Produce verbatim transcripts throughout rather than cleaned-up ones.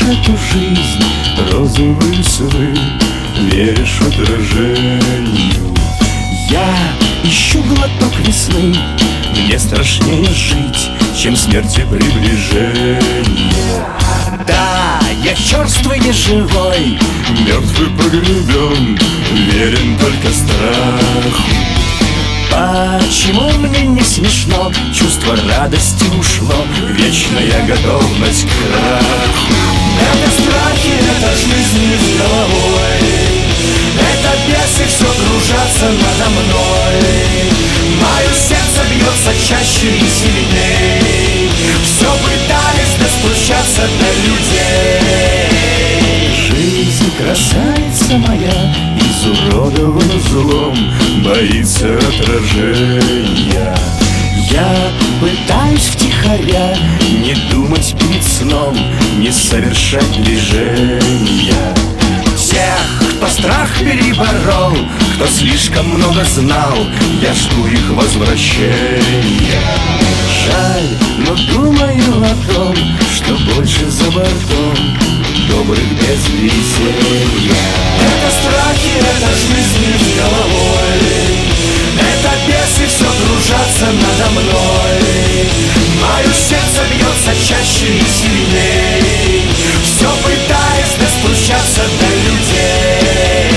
эту жизнь розовые сны, веришь отражению. Я ищу глоток весны, мне страшнее жить, чем смерти приближение. Да, я черствый, не живой, мертвый погребен, верен только страху. Почему мне не смешно? Чувство радости ушло, вечная готовность к краху. Это страхи, это жизнь с головой, это бесы все кружатся надо мной. Мое сердце бьется чаще и сильней, все пытались достучаться до людей. Жизнь, красавица моя, изуродована злом, боится отражения. Я пытаюсь втихаря не думать перед сном, не совершать движения. Тех, кто страх переборол, кто слишком много знал, я жду их возвращения. Жаль, но думаю о том, что больше за бортом добрых без веселья. Это страхи, это жизнь с головой, это бесы все кружатся надо мной. Мое сердце бьется чаще и сильней, все пытаясь достучаться до людей.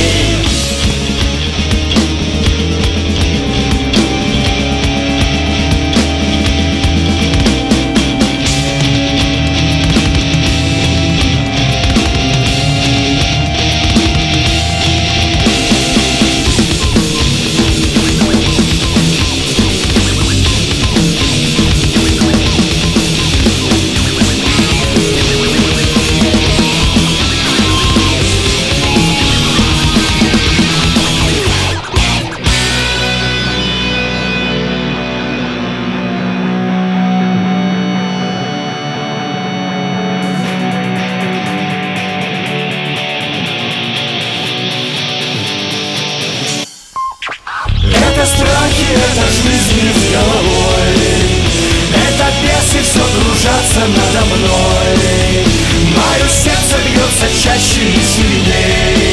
Это страхи, это жизнь с головой, это бесы все кружатся надо мной. Мое сердце бьется чаще и сильней,